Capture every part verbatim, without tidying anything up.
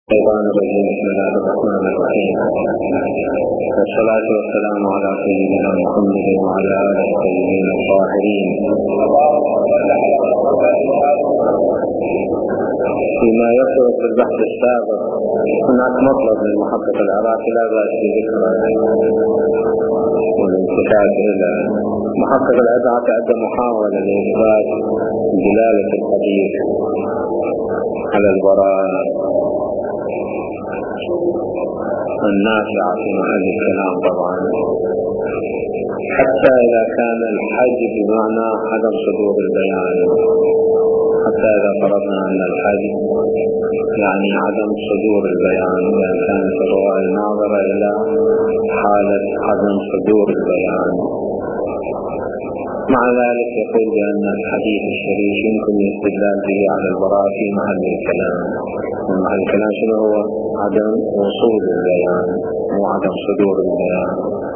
الشيطان الرجيم. بسم الله الرحمن الرحيم، والصلاة والسلام على سيدنا محمد وعلى آله الطيبين الطاهرين. فيما يخص البحث السابق هناك مطلب للمحقق العراقي لا بأس بذكره والالتفات إلى محقق العراقي أدى محاولة لإثبات دلالة الحديث على البراءة النافعة في محل الكلام طبعا، حتى إذا كان الحج بمعنى عدم صدور البيان، حتى إذا فرضنا أن الحج يعني عدم صدور البيان، إذا كانت الرواية ناظرة إلى حالة عدم صدور البيان. مع ذلك يقول بأن الحديث الشريف يمكن الاستدلال به على البراءة في محل الكلام. محل الكلام شنو هو؟ عدم وصول البيان مو عدم صدور البيان.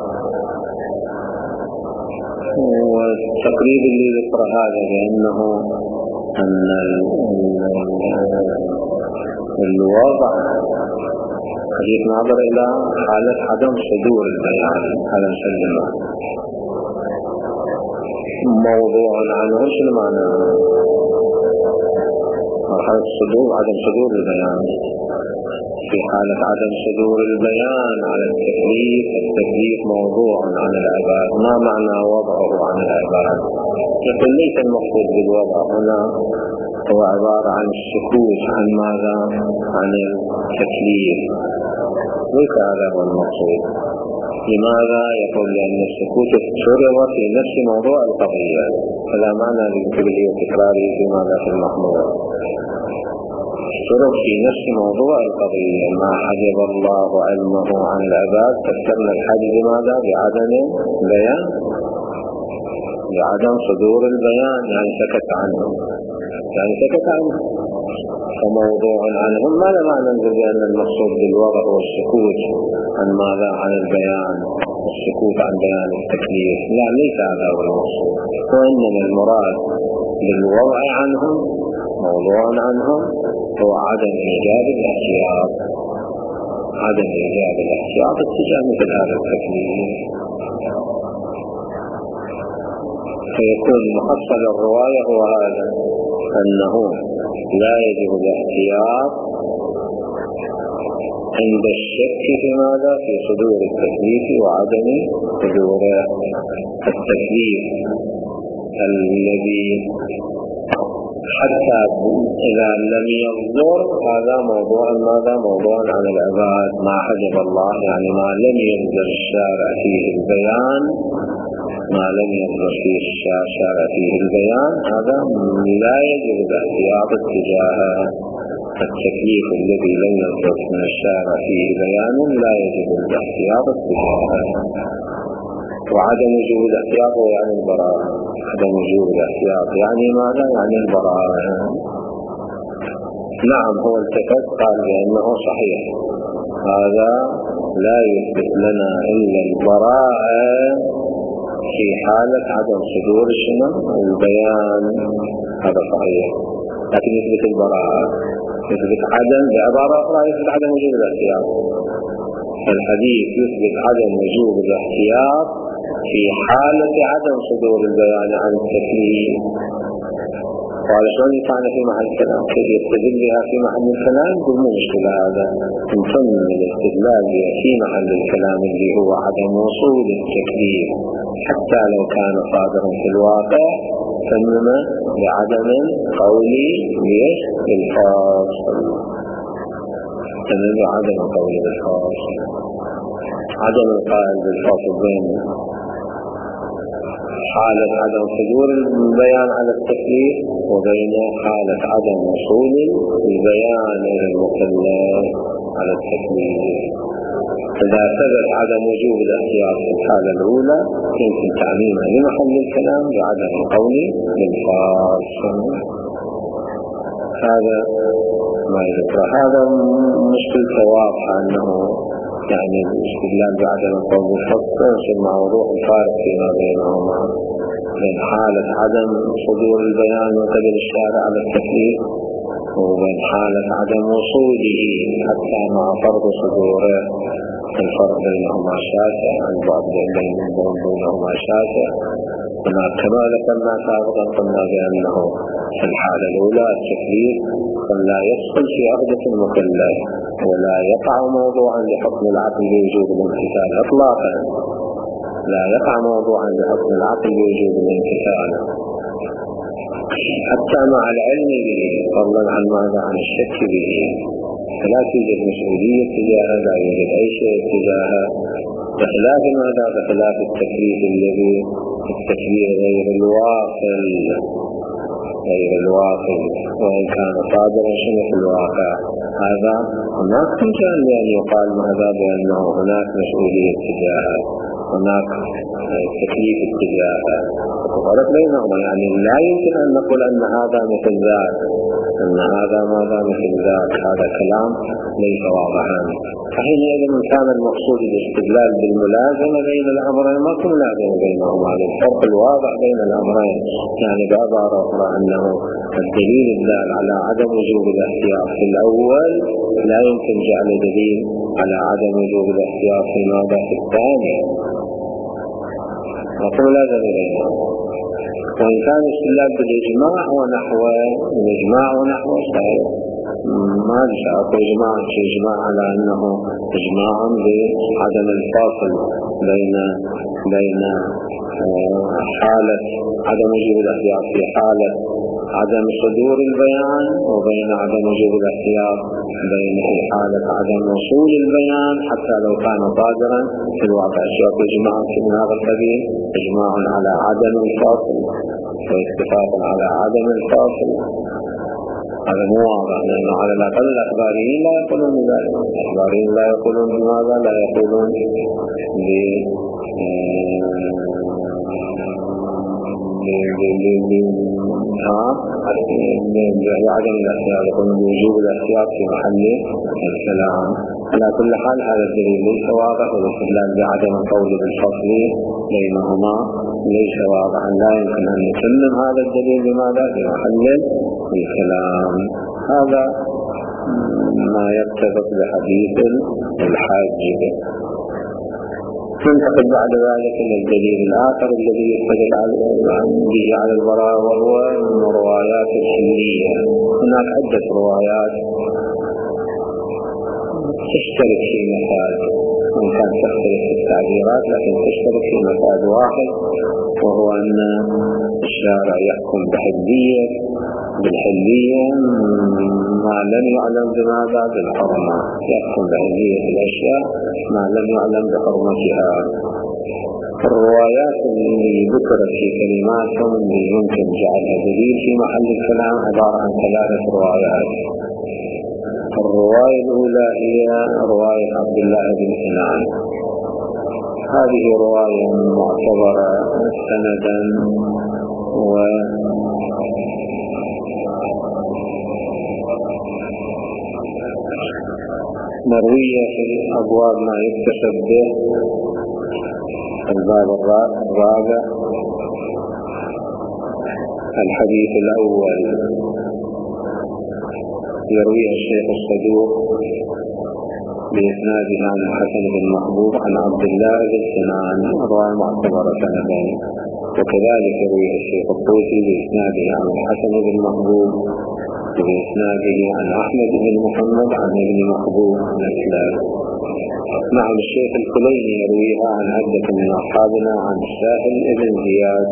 والتقريب اللي ذكر هذا بأنه أن الوضع حديث ناظر إلى حالة عدم صدور البيان، هذا نسلمه. موضوع عنه شنو معنى؟ حالة صدور عدم صدور البيان. في حالة عدم صدور البيان على التكليف، التكليف موضوع عن العباد. ما معنى وضعه عن العباد؟ يقول ليس المقصود بالوضع هنا هو عبارة عن السكوت عن ماذا؟ عن التكليف، ليس هذا هو المقصود. لماذا؟ يقول لأن السكوت شرط في نفس موضوع القضية، فلا معنى للتبليغ تكراره في ماذا في المحمول. شرط في نفس موضوع القضية. ما حجب الله علمه عن العباد، فسرنا الحجب بماذا؟ بعدم بيان، بعدم صدور البيان، يعني سكت عنه، يعني سكت عنه فموضوع عنهم. ماذا معنى بأن المقصود بالوضع هو السكوت عن ماذا؟ عن البيان، السكوت عن بيان التكليف. لا، ليس هذا هو المقصود، وإنما المراد بالوضع عنهم، موضوع عنهم، هو عدم إيجاد الاحتياط، عدم إيجاد الاحتياط اتجاه مثل هذا التكليف. فيكون محصل الرواية هو هذا، أنه لا يجب الاحتياط عند الشك في ماذا؟ في صدور التكليف وعدم صدور التكليف الذي حتى إذا لم يصدر هذا موضوع ماذا؟ موضوع عن العباد. ما حجب الله يعني ما لم يصدر الشارع فيه البيان، ما لم يصدر فيه الشارع فيه البيان، هذا لا يجب الاحتياط اتجاه التكليف الذي لم يصدر من الشارع فيه بيان، لا يجب الاحتياط اتجاهه. وعدم وجود الاحتياط يعني البراءة. عدم وجود الاحتياط يعني ماذا؟ يعني البراءة. نعم، هو التفت قال بأنه صحيح، هذا لا يثبت لنا إلا البراءة في حالة عدم صدور الشنو؟ البيان. هذا صحيح، لكن يثبت البراءة، يثبت عدم، بعبارة أخرى يثبت عدم وجود الاحتياط. الحديث يثبت عدم وجود الاحتياط في حالة عدم صدور البيان عن التكليف. قال شلون يفعل في محل الكلام؟ كيف يستدل بها في محل الكلام؟ يقول مو مشكلة، هذا نسمى الاستدلال بها في محل الكلام اللي هو عدم وصول التكليف، حتى لو كان صادرا في الواقع، ثم بعدم قولي ليش؟ بالفاصل. ثم بعدم قولي بالفاصل، عدم القائل بالفاصل بين حالة عدم صدور البيان على التكليف وبين حالة عدم وصول البيان إلى المكلف على التكليف. إذا ثبت عدم وجود الاحتياط في الحالة الأولى يمكن تعميمها لمحل الكلام بعدم القول بالفاصل. هذا ما يذكر. هذا مشكلة واضحة أنه يعني الاستدلال بعدم القول بالفاصل يصير مع وضوح الفارق فيما بينهما، بين حالة عدم صدور البيان من قبل الشارع على التكليف وبين حالة عدم وصوله حتى مع فرض صدوره الفرق بينهما شاسع، البعد بينهما شاسع. هناك كما ذكرنا سابقا قلنا بأنه في الحالة الأولى التكليف لا يدخل في عقدة المكلف ولا يقع موضوعا لحكم العقل بوجوب الامتثال إطلاقا، لا يقع موضوعا لحكم العقل بوجوب الامتثال حتى مع العلم به، فضلا عن ماذا؟ عن الشك به. فلا توجد مسؤولية تجاهه، لا يوجد أي شيء تجاهه، بخلاف ماذا؟ بخلاف التكليف الذي التكليف غير الواصل، غير الواصل وإن كان صادرا شنو في الواقع. هذا هناك إمكان لأن يقال ماذا؟ بأنه هناك مسؤولية تجاهه، هناك تكليف اتجاهه، وفرق بينهما. يعني لا يمكن أن نقول أن هذا مثل ذاك، أن هذا ماذا مثل ذاك، هذا كلام ليس واضحا. فحينئذ إن كان المقصود الاستدلال بالملازمة بين الأمرين ما كن ملازمة بينهما، الفرق الواضح بين الأمرين. يعني بعبارة أخرى أنه الدليل الدال على عدم وجوب الاحتياط في الأول لا يمكن جعل دليل على عدم وجوب الاحتياط في ماذا؟ في الثاني. وقل لازم إلينا. وإن كان استدلال بالإجماع ونحوه الإجماع ونحوه صحيح، ما نشاء إجماع إجماع على أنه إجماع بعدم الفاصل بين بين حالة عدم وجوب الاحتياط في حالة عدم صدور البيان وبين عدم وجوب الاحتياط بين في حالة عدم وصول البيان حتى لو كان صادرا في الواقع. شوف إجماع من هذا القبيل إجماع على عدم الفاصل واتفاق على عدم الفاصل، هذا مو واضح، لأنه على الأقل الأخباريين لا يقولون بذلك. الأخباريين لا يقولون بماذا؟ لا يقولون ب بعدم الاحتياط، يقولون بوجوب الاحتياط في محل الكلام. على كل حال هذا الدليل ليس واضح، والاستدلال بعدم القول بالفصل بينهما ليس واضحا. لا يمكن أن نسلم هذا الدليل بماذا؟ في محل الكلام. هذا ما يتفق بحديث الحاج. ننتقل بعد ذلك إلى الدليل الآخر الذي يستدل به على البراءة، وهو من روايات الحلية. هناك عدة روايات تشترك في مفاد، وإن كان تختلف في التعبيرات لكن تشترك في مفاد واحد، وهو أن الشارع يحكم بحلية بالحلية ما لم يعلم بماذا؟ بالحرمة. يحكم بحلية الأشياء ما لم يعلم بحرمتها. الروايات اللي ذكرت في كلماتهم اللي يمكن جعلها دليل في محل الكلام عبارة عن ثلاثة روايات. الرواية الأولى هي رواية عبد الله بن سنان. هذه رواية معتبرة سندا و مروية في الأبواب ما يكتسب به، الباب الرابع. الحديث الأول يرويه الشيخ الصدوق بإسناده عن الحسن بن محبوب عن عبد الله بن سنان، رواية معتبرة سندين. وكذلك يرويه الشيخ الطوسي بإسناده عن الحسن بن محبوب بإسناده عن أحمد بن محمد عن ابن محبوب الأسلام. نعم الشيخ الكليني يرويها عن عدة من أصحابنا عن الساهل بن زياد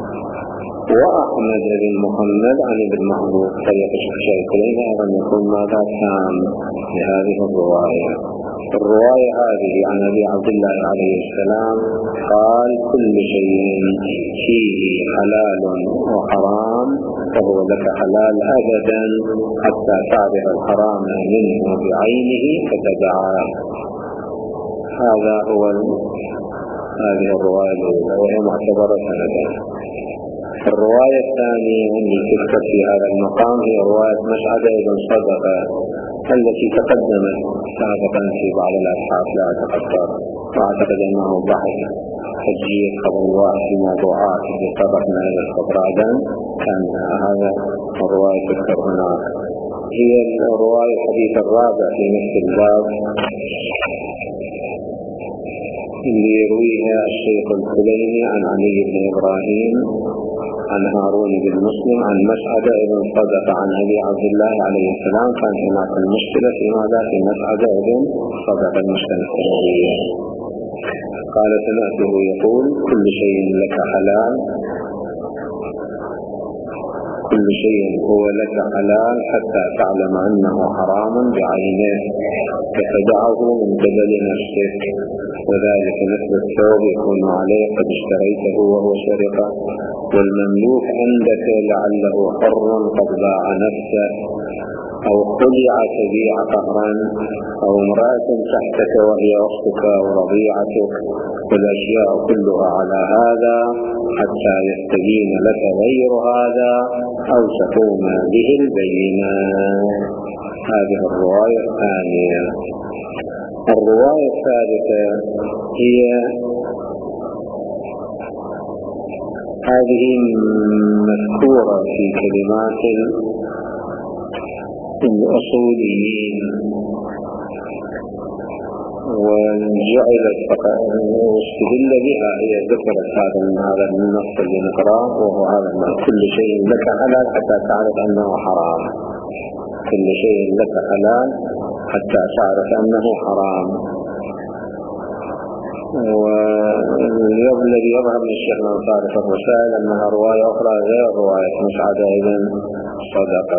وأحمد بن محمد عن ابن محبوب. طريق الشيخ الكليني أيضا يكون ماذا؟ تام لهذه الرواية. الرواية هذه عن أبي عبد الله عليه السلام قال: كل شيء فيه حلال وحرام فهو لك حلال أبدا حتى تعرف الحرام منه بعينه فتدعاه. هذا هو هذه الرواية الأولى وهي معتبرة سندا. الرواية الثانية التي تذكر في هذا المقام هي رواية مسعد بن صدقة التي تقدمت سابقا في بعض الأبحاث لا أتذكر، وأعتقد أنه بحث حجية خبر الواحد في موضوعات التي سبقنا إلى الخبر عدن، كان هذا الرواية تذكر هناك. هي الرواية الحديث الرابع في نفس الباب اللي يرويها الشيخ الكليني عن علي بن إبراهيم عن هارون بن مسلم عن مسعد بن صدق عن أبي عبد الله عليه السلام. كان هناك المشكلة في ماذا؟ في مسعد بن صدق المشكلة السببية. قال سمعته يقول كل شيء لك حلال، كل شيء هو لك حلال حتى تعلم أنه حرام بعينه فتدعه من قبل نفسك، وذلك مثل الثوب يكون عليه قد اشتريته وهو سرقة، والمملوك عندك لعله حر قد باع نفسه، أو خلع تبيع قهرا، أو امرأة تحتك وهي أختك ورضيعتك، والأشياء كلها على هذا حتى يستبين لك غير هذا أو تقوم به البينة. هذه الرواية الثانية. الرواية الثالثة هي هذه مذكورة في كلمات الأصوليين وجعلت واستدل بها، هي ذكرت هذا هذا النص اللي نقراه وهو هذا كل شيء لك حلال حتى تعرف أنه حرام، كل شيء لك حلال حتى تعرف أنه حرام. والذي يظهر من الشيخ الأنصاري في الرسائل أنها رواية أخرى غير رواية مسعد بن صدق،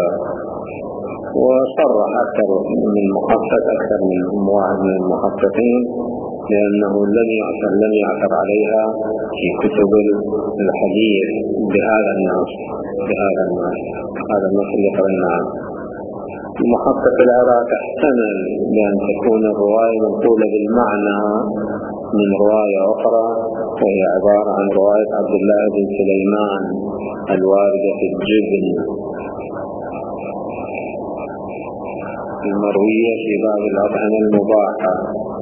وصرح أكثر من محقق أكثر من واحد من المحققين لأنه لم يعثر لم يعثر عليها في كتب الحديث بهذا النص بهذا النص هذا النص اللي قرأناه. المحقق العراقي احتمل بأن تكون الرواية منقولة بالمعنى من رواية أخرى، وهي عبارة عن رواية عبد الله بن سليمان الواردة في الجبن المروية في باب الأطعمة المباحة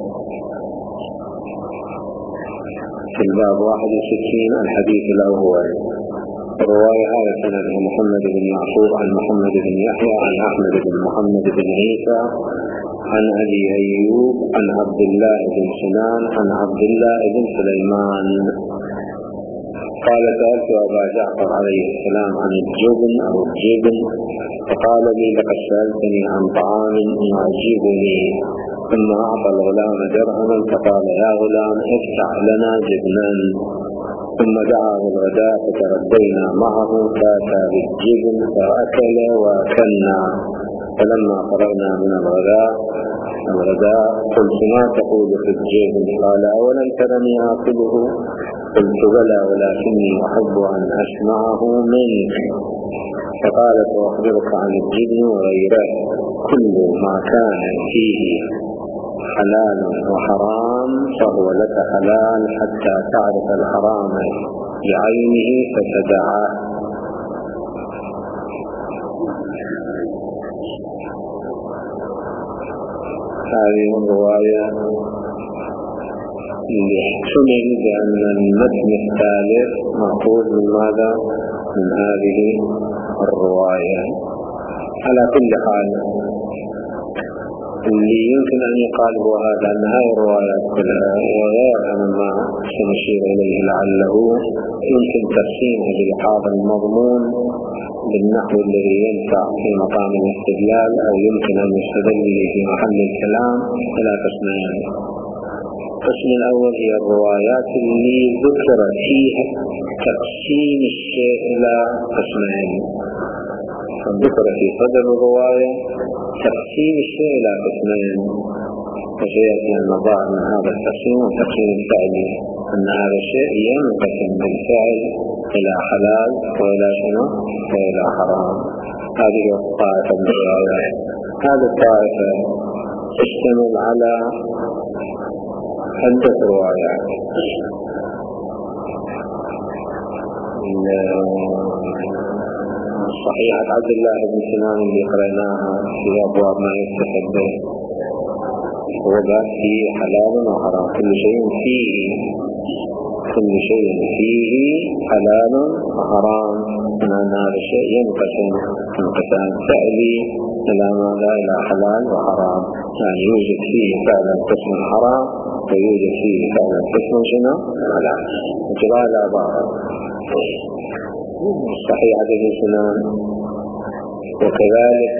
في الباب واحد وستين الحديث الأول. الرواية هذا سنده محمد بن يعقوب عن محمد بن يحيى عن أحمد بن محمد بن عيسى عن أبي أيوب عن عبد الله بن سنان عن عبد الله بن سليمان قال سألت أبا جعفر عليه السلام عن الجبن أو الجبن فقال لي لقد سألتني عن طعام يعجبني، ثم أعطى الغلام درهما فقال يا غلام افتح لنا جبنا، ثم دعا بالغداء فتغدينا معه فأتى بالجبن فأكل وأكلنا، فلما فرغنا من الغداء الغداء قلت ما تقول في الجبن؟ قال أولا ترني آكله؟ قلت بلى ولكني أحب أن أسمعه منك. فقال سأخبرك عن الجبن وغيره، كل ما كان فيه حلال وحرام فهو لك حلال حتى تعرف الحرام بعينه فتدعه. هذه الرواية يحتمل بأن المتن الثالث مأخوذ من ماذا؟ من هذه الرواية. على كل حال اللي يمكن أن يقال هو هذا أن هذه الروايات كلها وغيرها مما سنشير إليه لعله يمكن ترسيمها بهذا المضمون بالنحو الذي ينفع في مقام الاستدلال، أو يمكن أن يستدل به في محل الكلام إلى قسمين. القسم الأول هي الروايات اللي ذكر فيها تقسيم الشيء إلى قسمين، ذكر في صدر الرواية تقسيم الشيء إلى قسمين، فسيأتي النظار من هذا التقسيم والتقسيم الفعلي أن هذا الشيء ينقسم بالفعل إلى حلال وإلى شنو وإلى حرام. هذه الطائفة من الروايات. هذه الطائفة تشتمل على عدة روايات. صحيحة عبد الله بن سنان اللي قرأناها في أبواب ما يستحب به وضع فيه حلال وحرام، كل شيء فيه كل شيء فيه حلال وحرام، أن هذا الشيء ينقسم انقسام فعلي إلى ماذا؟ إلى حلال وحرام، يعني يوجد فيه فعلا قسم حرام ويوجد فيه فعلا قسم شنو؟ حلال. جراء العبارة صحيح حديث السنان. وكذلك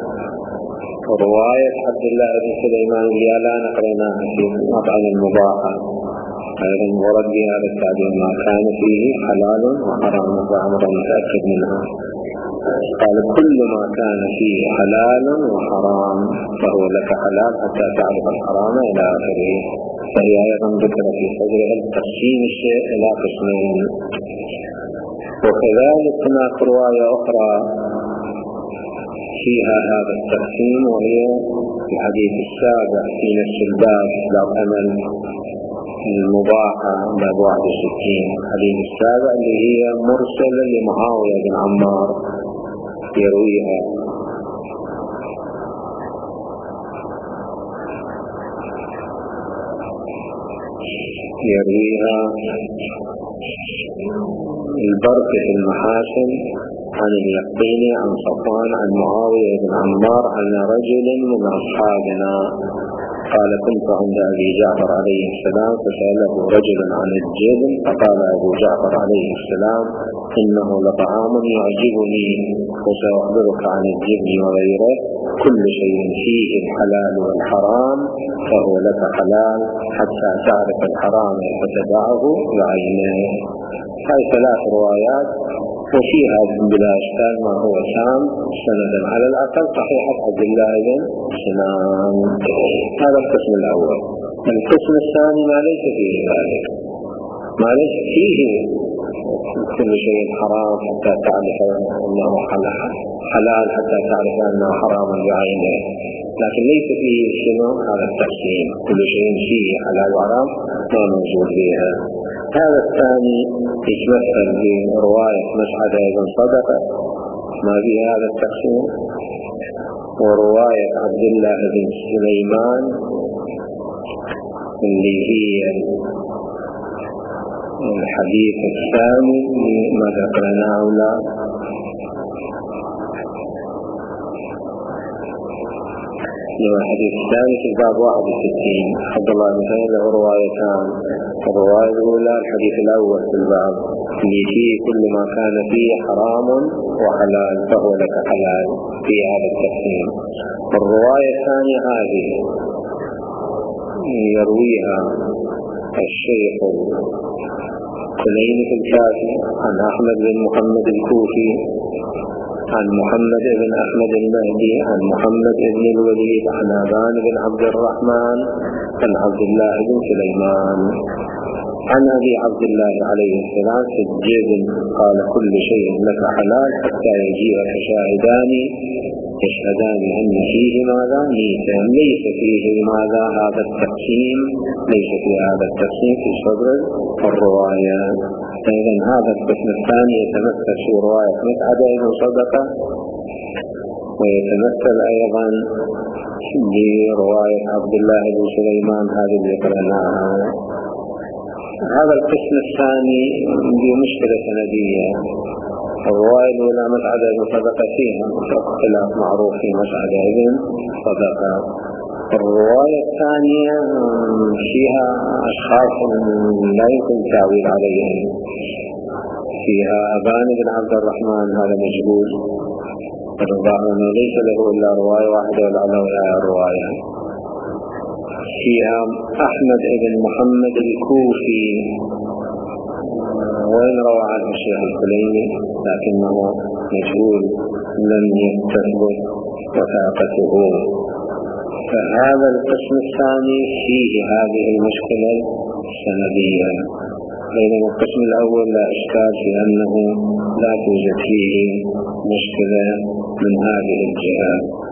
رواية عبد الله بن سليمان لا نقرناها في مطعم المباحة أيضا ورد بها هذا التعبير ما كان فيه حلال وحرام وعمر متأكد منها. قال كل ما كان فيه حلال وحرام فهو لك حلال حتى تعرف الحرام إلى آخره. فهي أيضا ذكر في صدرها تقسيم الشيء إلى قسمين. وكذلك هناك رواية أخرى فيها هذا التقسيم وهي الحديث السابع في نفس الباب باب أمل المباحة باب واحد وستين، الحديث السابع اللي هي مرسلة لمعاوية بن عمار يرويها يرويها البركة المحاسن عن اليقين عن صفوان عن معاوية بن عمار عن رجل من أصحابنا قال كنت عند أبي جعفر عليه السلام فسأله رجل عن الجبن فقال أبو جعفر عليه السلام إنه لطعام يعجبني وسأخبرك عن الجبن وغيره كل شيء فيه الحلال والحرام فهو لك حلال حتى تعرف الحرام فتدعه بعينه. هاي ثلاث روايات وفيها بلا إشكال ما هو تام سندا على الأقل صحيحة عبد الله بن سلام. هذا القسم الأول. القسم الثاني ما ليس فيه ذلك، ما ليس فيه كل شيء حرام حتى تعرف أنه حلال حتى تعرف أنه حرام بعينه، لكن ليس فيه شنو هذا التقسيم كل شيء فيه حلال وحرام ما موجود فيها. هذا الثاني يتمثل برواية مسعد بن صدقة ما فيها هذا التقسيم، ورواية عبد الله بن سليمان اللي هي الحديث الثاني ما ذكرناه لا الحديث الثاني في الباب واحد وستين. عبد الله بن سليمان له روايتان، الرواية الأولى الحديث الأول في الباب اللي فيه كل ما كان فيه حرام وحلال فهو لك حلال في هذا التقسيم. الرواية الثانية هذه يرويها الشيخ كليني الكافي عن أحمد بن محمد الكوفي عن محمد بن أحمد المهدي عن محمد بن الوليد عن أبان بن عبد الرحمن عن عبد الله بن سليمان عن أبي عبد الله عليه السلام في الجبن قال كل شيء لك حلال حتى يجيئك شاهدان يشهدان أن فيه ماذا ميتا ليس فيه ماذا هذا التقسيم، ليس في هذا التقسيم في صدر الرواية. إذا هذا القسم الثاني يتمثل في رواية مسعد بن صدقة ويتمثل أيضا برواية عبد الله بن سليمان هذه اللي قرأناها. هذا القسم الثاني بمشكلة سندية. الرواية الأولى مسعد بن صدقة فيها اختلاف معروف في مسعد بن صدقة. الرواية الثانية فيها أشخاص لا يمكن التعويل عليهم، فيها أبان بن عبد الرحمن هذا مجهول الرضاعون ليس له إلا رواية واحدة ولا له رواية. فيها أحمد بن محمد الكوفي وإن روى عنه الشيخ الكليني لكنه مجهول لم يثبت وثاقته. فهذا القسم الثاني فيه هذه المشكلة السندية، بينما القسم الأول لا إشكال في أنه لا توجد فيه مشكلة من هذه الجهة.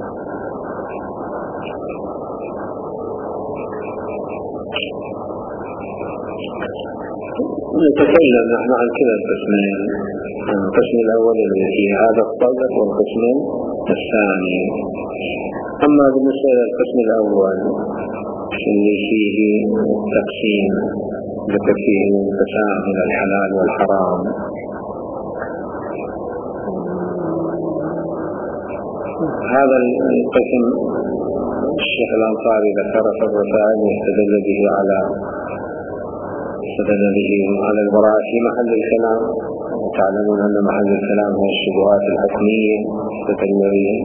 نتكلم نحن عن كلا القسمين، القسم الأول الذي فيه هذا الصدر والقسم الثاني. أما بالنسبة للقسم الأول اللي فيه تقسيم ذكر فيه تساهل الحلال والحرام، هذا القسم الشيخ الأنصاري ذكر في الرسائل واستدل به على استدل به على البراءة في محل الكلام. وتعلمون أن محل الكلام هو الشبهات الحكمية التدلية.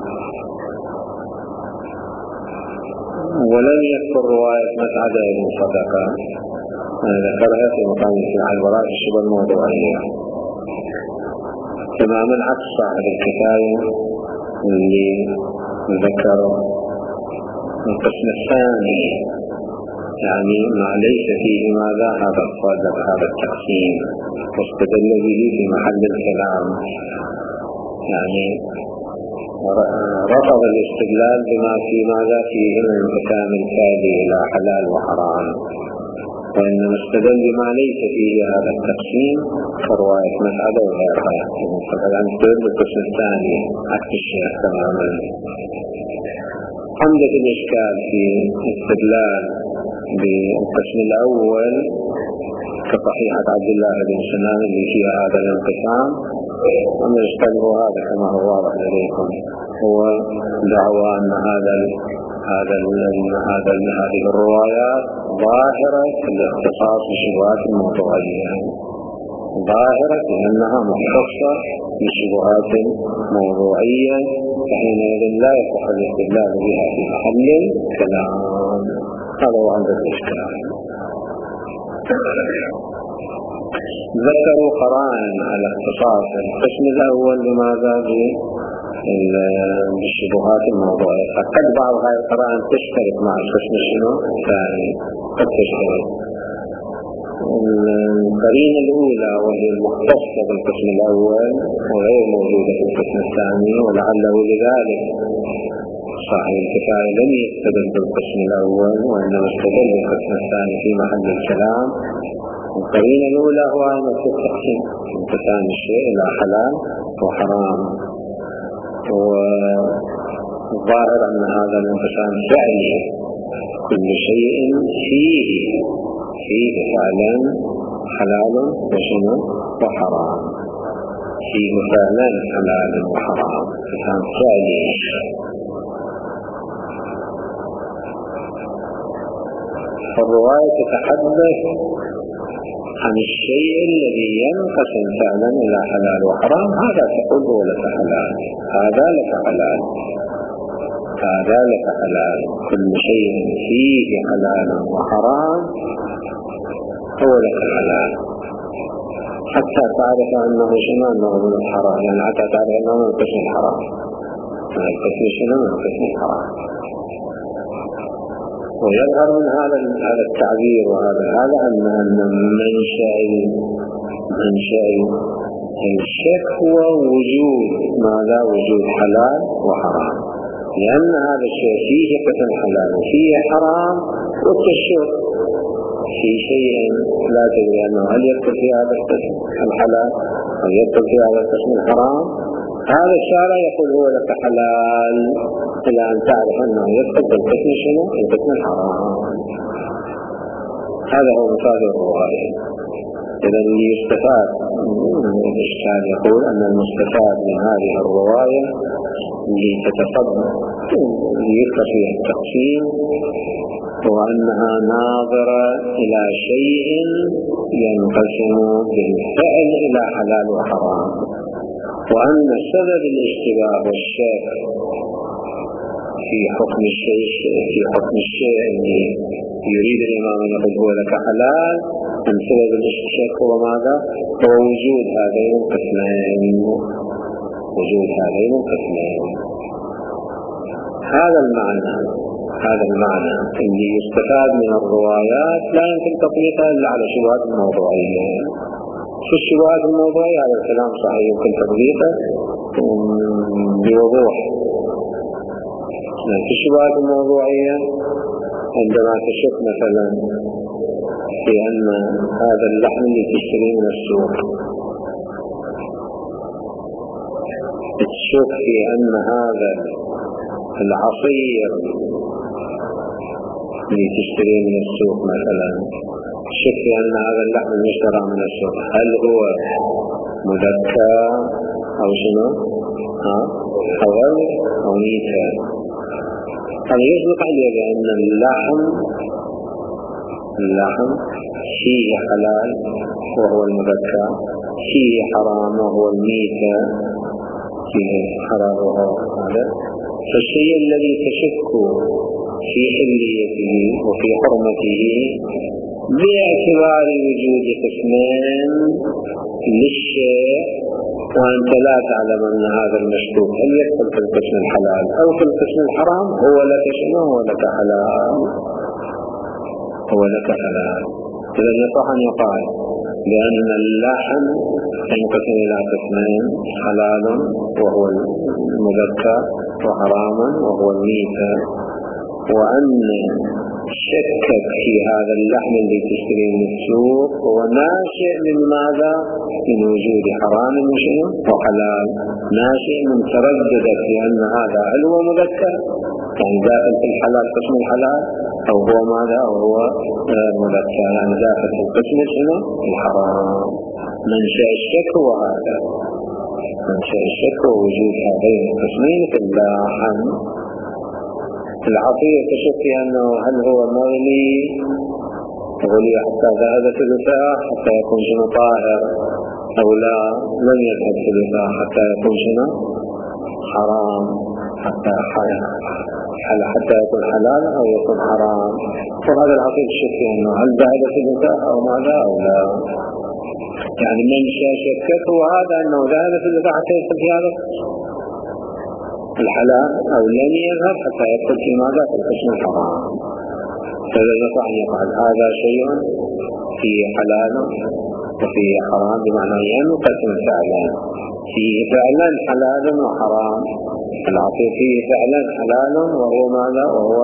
ولم يذكر رواية مسعدة بن صدقة ذكرها في مقام الاستدلال على البراءة في الشبهة الموضوعية، تماما عكس صاحب الكفاية اللي ذكر القسم الثاني، يعني ما ليس فيه ماذا هذا الصادق هذا التقسيم، واستدل به في محل الكلام، يعني رفض الاستدلال بما في ماذا فيه من الانقسام التالي إلى حلال وحرام، وإنما استدل بما ليس فيه هذا التقسيم كرواية مسعدة وغيرها. فقد استدل بالقسم الثاني عكس الشيخ تماما. عندك الإشكال في استدلال بالقسم الأول كصحيحة عبد الله بن سنان اللي فيها هذا الانقسام، أما الإشكال هو هذا كما هو واضح لديكم، هو دعوى أن هذا هذا هذا هذه الروايات ظاهرة في الاختصاص بالشبهات الموضوعية، ظاهرة لأنها مختصة بشبهات موضوعية، فحينئذ لا يصح الاستدلال بها في محل الكلام. هذا هو عند الإشكال. ذكروا قرائن على اختصاص القسم الأول لماذا بالشبهات الموضوعية، فقد بعض هذه القرائن تشترك مع القسم الشنو الثاني، قد تشترك. القرينة الأولى وهي المختصة بالقسم الأول وغير موجودة في القسم الثاني، ولعله لذلك صاحب الكفاية لم يستدل بالقسم الأول وإنما استدل بالقسم الثاني في محل الكلام. القرينة الأولى هو أن التقسيم انقسام الشيء إلى حلال وحرام، والظاهر أن هذا الانقسام فعلي، كل شيء فيه فيه فعلا حلال وشنو وحرام، فيه فعلا حلال وحرام، انقسام فعلي. فالرواية تتحدث عن الشيء الذي ينقسم فعلا إلى حلال وحرام، هذا تقول هو لك حلال، هذا لك حلال، هذا لك حلال، كل شيء فيه حلال وحرام هو لك حلال، حتى تعرف أنه شنو أنه من الحرام، يعني حتى تعرف أنه من قسم الحرام، من القسم شنو من قسم الحرام. ويظهر من هذا هذا التعبير وهذا هذا أن أن منشأ منشأ الشك هو وجود ماذا وجود حلال وحرام، لأن هذا الشيء فيه قسم حلال وفيه حرام، والتشك في شيء لا تدري أنه هل يدخل في هذا القسم الحلال أو يدخل في هذا القسم الحرام. هذا الشارع يقول هو لك حلال إلى أن تعرف أنه يدخل بالقسم شنو القسم الحرام. هذا هو مفاد الرواية. إذا اللي يستفاد من الإشكال يقول أن المستفاد من هذه الرواية لتتصدر ليذكر فيها التقسيم هو أنها ناظرة إلى شيء ينقسم بالفعل إلى حلال وحرام، وأن سبب الاشتباه والشك في حكم الشيء في حكم الشيء الذي يريد الإمام أن يقول هو لك حلال، أن سبب الاشتباه هو ماذا؟ هو وجود هذين القسمين، وجود هذين القسمين. هذا المعنى هذا المعنى اللي يستفاد من الروايات لا يمكن تطبيقها إلا على الشبهات الموضوعية. في الشبهات الموضوعية هذا الكلام صحيح يمكن تطبيقه بوضوح. في الشبهات الموضوعية عندما تشك مثلا في أن هذا اللحم اللي تشتريه من السوق، تشك في أن هذا العصير اللي تشتريه من السوق مثلا، تشك في أن هذا اللحم المشترى من السوق هل هو مذكى أو شنو؟ ها؟ أو أو ميتة. هذا يطلق عليه بأن اللحم اللحم فيه حلال وهو المذكر، فيه حرام وهو الميتة فيه حلال وهو هذا. فالشيء الذي تشك في حليته وفي حرمته باعتبار وجود قسمين للشيء وأنت لا تعلم أن هذا المشكوك هل يدخل في القسم الحلال أو في القسم الحرام، هو لك شنو؟ هو لك حلال، هو لك حلال. إذا يصح أن يقال لأن اللحم ينقسم إلى قسمين، حلال وهو المذكر وحرام وهو الميتة، وأن شكك في هذا اللحم الذي تشتريه من السوق هو ناشئ من ماذا؟ من وجود حرام وحلال، ناشئ من ترددك في أن هذا هل هو مذكر يعني داخل في الحلال قسم الحلال أو هو ماذا أو هو مذكر يعني داخل في القسم الحرام. منشأ الشك هو هذا، منشأ الشك هو وجود هذين القسمين في اللحم. العطية تشك في أنه هل هو مغلي غلي حتى ذهب ثلثاه حتى يكون شنو طاهر أو لا لم يذهب ثلثاه حتى يكون شنو حرام، حتى حل حتى يكون حلال أو يكون حرام. فهذا العطية تشك في أنه هل ذهب ثلثاه أو ماذا أو لا. يعني منشأ شكك هو هذا أنه ذهب ثلثاه حتى يدخل في هذا الحلال أو لن يذهب حتى يدخل في ماذا في القسم الحرام. فإذا يصح أن يقال هذا شيء فيه حلال وفيه حرام بمعنى ينقسم فعلا، فيه فعلا حلال وحرام. العطية فيه فعلا حلال وهو ماذا وهو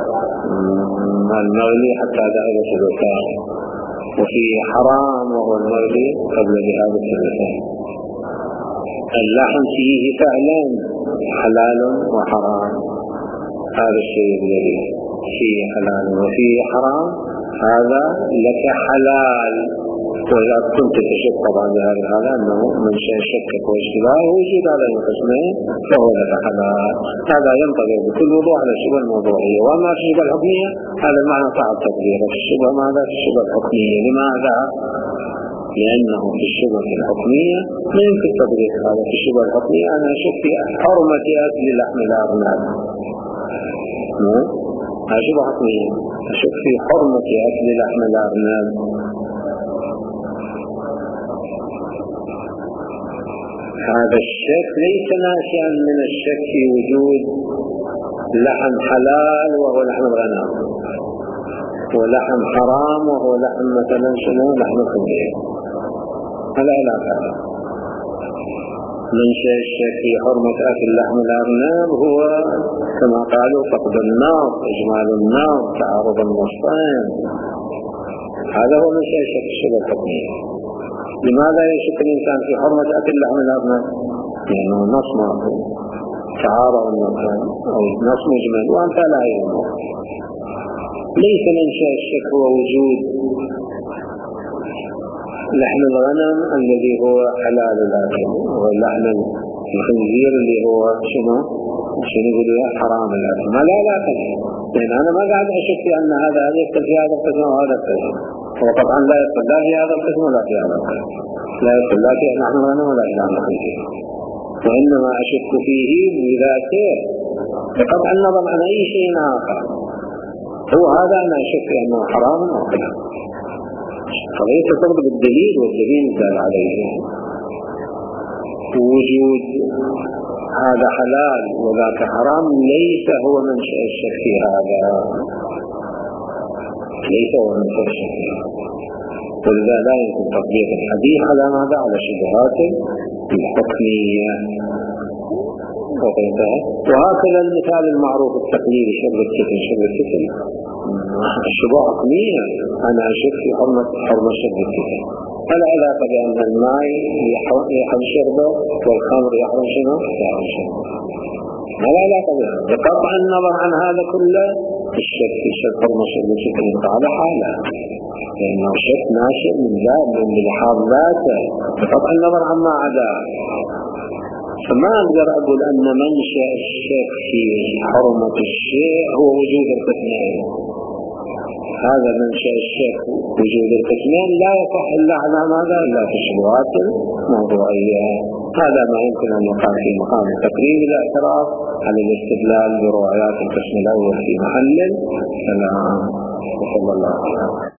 المغلي حتى ذهب ثلثاه، وفيه حرام وهو المغلي قبل ذهاب الثلثاه. اللحم فيه فعلا حلال وحرام، هذا الشيء الذي فيه حلال وفيه حرام هذا لك حلال. وإذا كنت تشك طبعا بهذا الحالة أنه من شيء شكك واشتباه وجود هذا القسمين فهو لك حلال. هذا ينطبق بكل وضوح على الشبهة الموضوعية. وأما الشبهة الحكمية هذا المعنى صعب تطبيقه. الشبهة ماذا؟ في الشبهة الحكمية. لماذا؟ لأنه في الشبهة الحكمية لا يمكن تطبيق هذا. في الشبهة الحكمية أنا أشك في حرمة أكل لحم الأرنب، هذا شبهة حكمية، أشك في حرمة أكل لحم الأرنب. هذا الشك ليس ناشئا من الشك في وجود لحم حلال وهو لحم الغنم، ولحم حرام وهو لحم مثلا شنو لحم الخنزير، هذا علاقة. منشأ الشك في حرمة أكل لحم الأرنب هو كما قالوا فقد النار، إجمال النار، تعارض النصين. هذا هو منشأ الشك في الشبهة الحكمية. لماذا يشك الإنسان في حرمة أكل لحم الأرنب؟ لأنه نص معقول، تعارض النصين أو نص مجمل وأنت لا يهم. ليس منشأ الشك هو وجود لحم الغنم الذي هو حلال الأكل ولحم الخنزير اللي هو شنو شنو يقولوا حرام الأكل. ما لا لا تفهم، لأن أنا ما قاعد أشك في أن هذا يدخل في هذا القسم وهذا القسم. هو طبعا لا يدخل لا في هذا القسم ولا في هذا القسم، لا يدخل لا في لحم الغنم ولا في لحم الخنزير. وإنما أشك فيه بذاته بقطع النظر عن أي شيء آخر. هو هذا أنا أشك أنه حرام أو حلال. قضية ترتبط بالدليل والدليل دال عليه. وجود هذا حلال وذاك حرام ليس هو منشأ الشك في هذا، ليس هو منشأ الشك في هذا. ولذا لا يمكن تطبيق الحديث على ماذا؟ على شبهات الحكمية. وهكذا المثال المعروف التقليدي شرب السفل شرب السفل الشبهة حكمية. أنا أشك في حرمة حرمة شرب السفل. فلا علاقة بأن الماء يحرم شربه والخمر يحرم شنو؟ يحرم شربه. ما لا علاقة بها. بقطع النظر عن هذا كله الشك في شرب حرمة شرب السفل على حالة، لأنه الشك ناشئ من ذات من لحاظ ذاته بقطع النظر عما عداه. فما أقدر أقول أن منشأ الشك في حرمة الشيء هو وجود القسمين. هذا منشأ الشك وجود القسمين لا يصح إلا على ماذا؟ إلا في الشبهات الموضوعية. هذا ما يمكن أن يقال في مقام تقريب الاعتراف على الاستدلال بروايات القسم الأول في محل السلام. وصلى الله عليه وسلم.